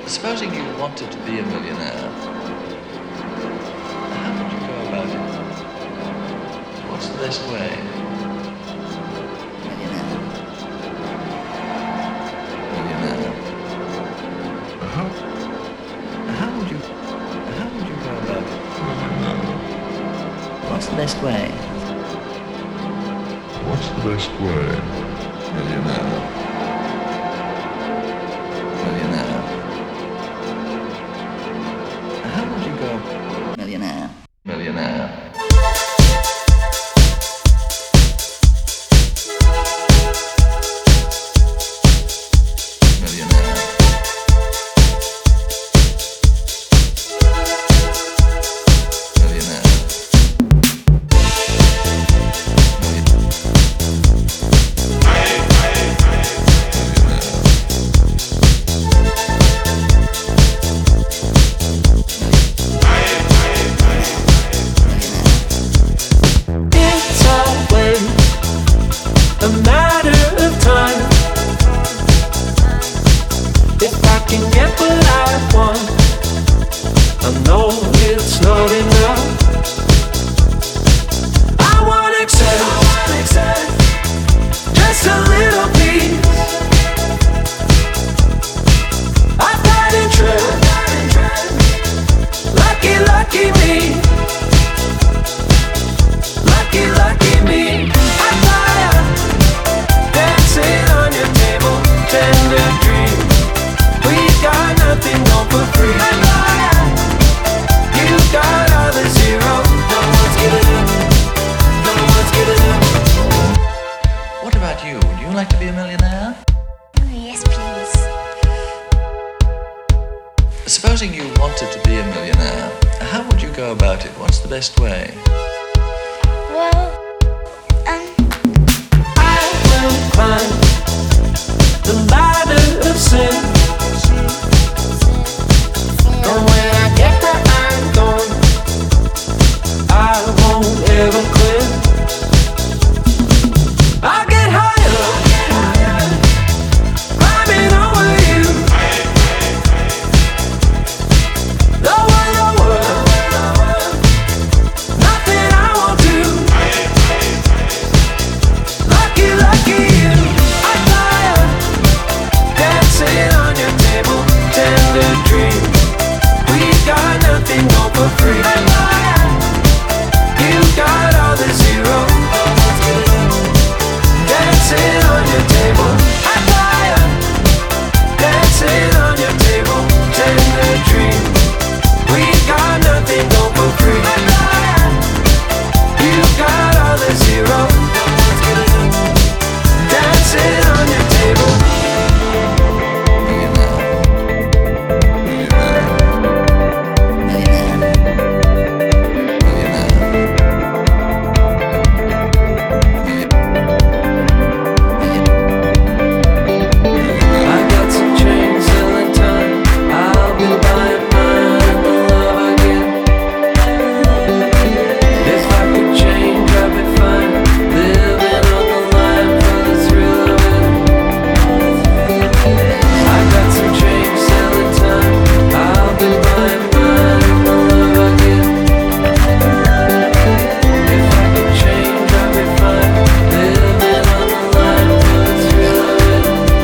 Supposing you wanted to be a millionaire, how would you go about it? What's the best way? Millionaire. Millionaire. How would you go about it? What's the best way? What's the best way? Millionaire. Millionaire. How would you go? Millionaire. Millionaire. Would you like to be a millionaire? Yes, please. Supposing you wanted to be a millionaire, how would you go about it? What's the best way? Well, I will climb the ladder of sin. And when I get where I'm going, I won't ever quit. I'll get higher, climbing over you. Lower, lower, nothing I won't do. Lucky, lucky you. I fly up, dancing on your table, tender dream. We got nothing going for free. I fly up, you got all the zero. Dancing on your table, I fly up, dancing on your table, tender dream. We got nothing going for free. I fly up, you got all the zero. Dancing on your table. I got some change selling time. I'll be buying mine the love I get. If I could change, I'd be fine. Living on the line for the thrill of it. I got some change selling time. I'll be buying mine the love I get. If I could change, I'd be fine. Living on the line for the thrill of it.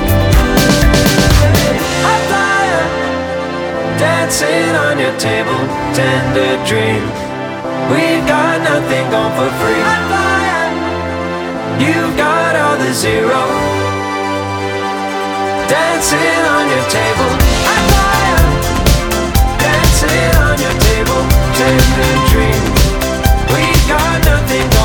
I fly up, dancing on your table, tender dream. We've got nothing going for free. I fly up, you've got all the zero. Dancing on your table, I fly up, dancing on your table, tender dream. We've got nothing going